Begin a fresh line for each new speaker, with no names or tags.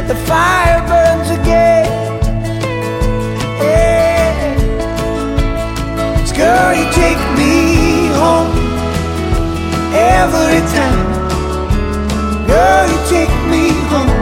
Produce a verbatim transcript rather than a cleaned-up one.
the fire burns again. Yeah. 'Cause girl, you take me home every time. Girl, you take me home.